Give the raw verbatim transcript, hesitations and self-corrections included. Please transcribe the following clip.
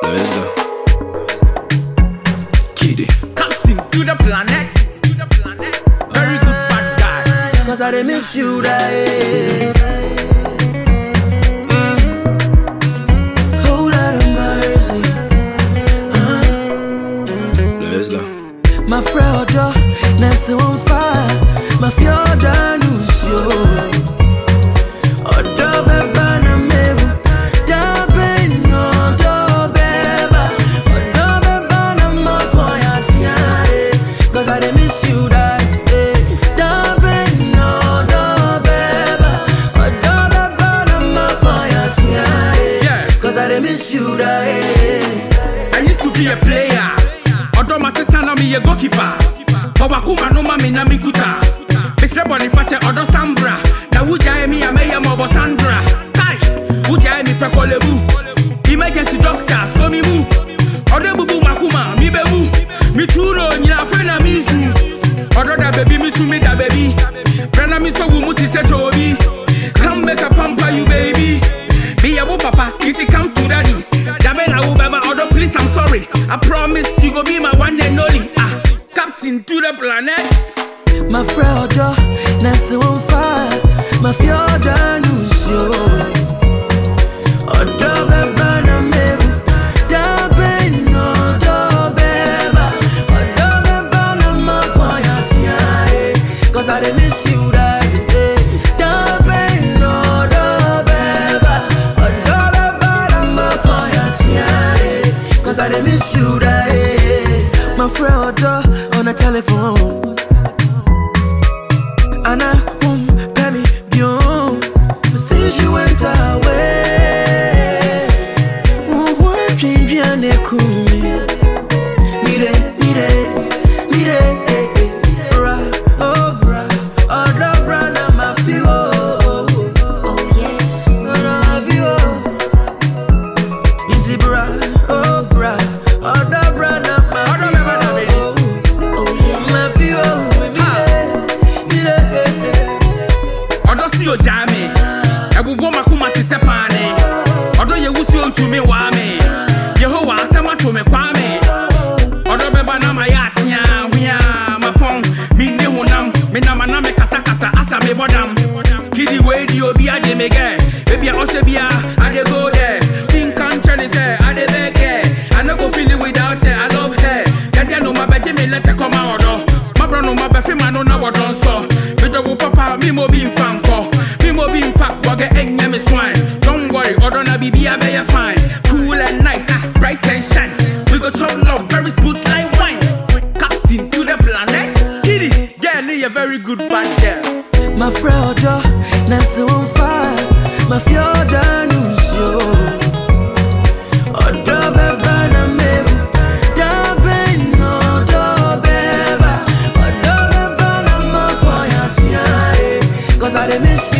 Let's go. Kiddy. Captain to the planet. Very good bad guy. Cause I dey miss you, right? Mm. Whole lot of mercy. Uh. Let's go. My friend, Nancy on fire. My fiora news, yo. I miss you, I used to be a player. Although my sister now me a goalkeeper. But wakuma no mami na mi kuta. Mister Boniface odo Sambra. Na uja me a meya mobo Sandra. Kai, uja me pekolebu. Emergency doctor, so mi mu. Odo bubu makuma, mi bebu. Mi turo nyina fena misu. Odo da baby misu mi da baby. Brana mi so wumuti se chobi. Come make a pamper you baby. Be a papa, if you come to daddy. Dabena ubaba, although please I'm sorry. I promise you go be my one and only. Ah, captain to the planet. My friend, Nancy on fire. My fiora news, yo. Odo beba na mebu. Dabena odo beba. Odo beba na mafoya tiae. Cause I dey miss you, right? I miss you, right? My friend on the telephone. And I won't pay me beyond. Since you went away, what change you and they cool me? Need it, need it, need it. Bra, oh bra, oh the bra, na my feel. Oh yeah, na my feel. Easy bra. Jami, Ebu Boma Kumati Sepane, Odo ye wusu to me wame, Yehovah Sama to me kwame, Odo Bebana Mayatia, we are my phone, me Nihunam, Minamana Kasakasa, Asa me bodam, Kiddy Wadi Obia Jemege, Baby Osebia, I de go there, King Country say, I de beg, I no go feel it without her, I love her, Gadia no my Benjamin let her come out, my brother no my Befima no now don't saw, with the papa, me mo being fan. Don't worry, or don't be be a better fine. Cool and nice, ah, bright and shine. We go chop love, very smooth like wine. Captain to the planet. Kitty, girl, you're very good bad girl. My friend, Nancy on fire. My fiora news, yo. Odo beba na mebu. Dabena odo beba. Odo beba na mafoya tiae. Cause I dey miss